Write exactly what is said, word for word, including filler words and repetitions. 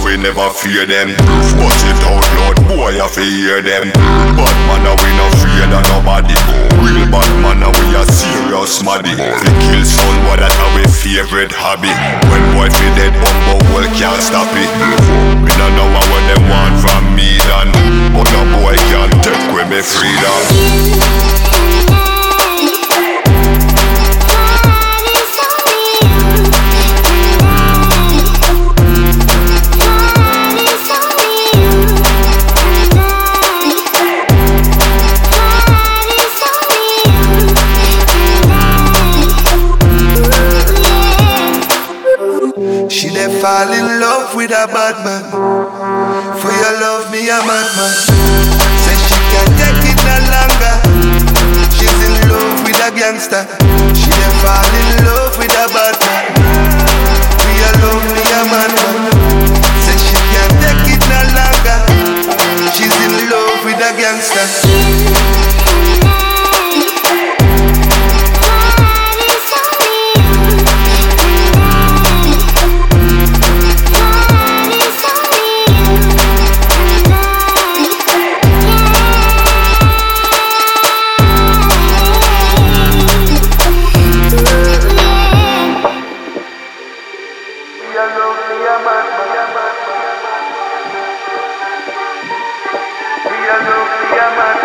we never fear them. Bust it out loud, boy, I fi hear them. Bad man, we no fear of nobody. Real bad man, we a serious maddy. We kill someone, that our favorite hobby. When boy fi dead, bumbo well can't stop it. We don't know what them want from me done, but no boy can't take away me freedom. She dey fall in love with a bad man. For your love, me a madman. Say she can't take it no longer. She's in love with a gangster. She dey fall in love with a bad man. For your love, me a madman. Say she can't take it no longer. She's in love with a gangster. We are love, we are man.